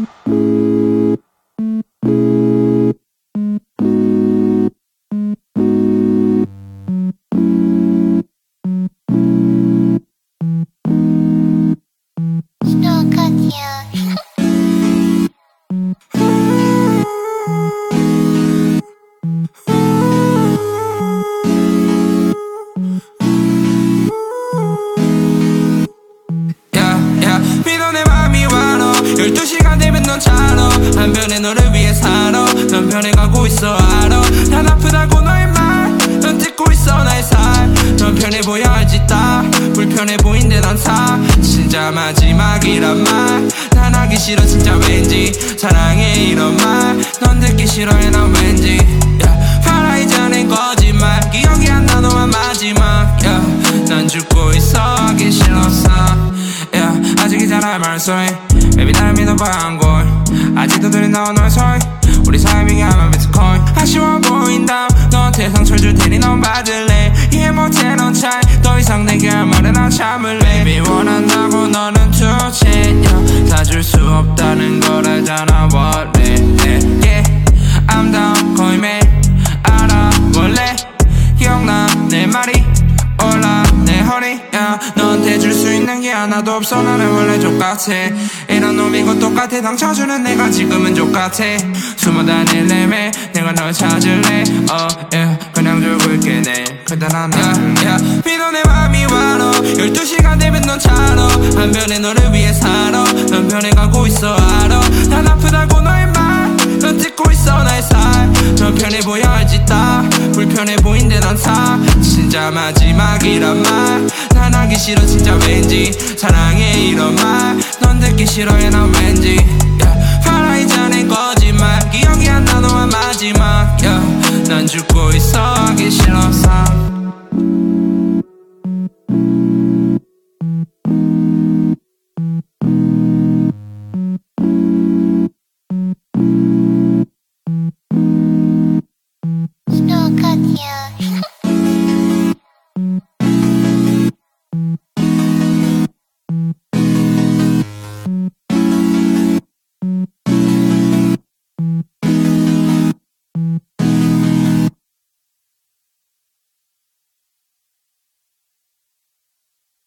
내 맘이 와너 12시간 되면 넌 자러 한편에 너를 위해 살아 넌 변해가고 있어 알아 난 아프다고 너의 말넌 듣고 있어 나의 살넌 편해 보여 알지 다 불편해 보인대 난 사 진짜 마지막이란 말 난 하기 싫어 진짜 왠지 사랑해 이런 말 넌 듣기 싫어해 난 왠지 말하기 전엔 거짓말 기억이 안 나 너만 마지막 난 죽고 있어 하기 싫었어 아직이잖아 말소리 Baby 날 믿어봐 안 걸 아직도 들린다 너의 소리 우리 사이 비교하면 비트코인 아쉬워 보인다 너한테 상처를 줄 테니 넌 받을래 이해 못해 넌 차이 더 이상 내게 할 말은 난 참을래 Baby 원한다고 너는 투지 다 줄 수 없다는 걸 알잖아 What it yeah I'm down 거의 매일 알아 원래 기억나 내 말이 올라 내 허리 너한테 줄 수 있는 게 하나도 없어 나는 원래 족같아 이런 놈이고 똑같아 당쳐주는 내가 지금은 족같아 숨어 다닐래매 내가 널 찾을래 그냥 죽을게 내 그때 난 믿어 내 맘이 와너 12시간 되면 넌 자러 한편에 너를 위해 살아 넌 변해가고 있어 알아 난 아프다고 너의 넌 듣고 있어 나의 살넌 편해 보여 알지 다 불편해 보인대 난 사 진짜 마지막이란 말난 하기 싫어 진짜 왠지 사랑해 이런 말 넌 듣기 싫어해 난 왠지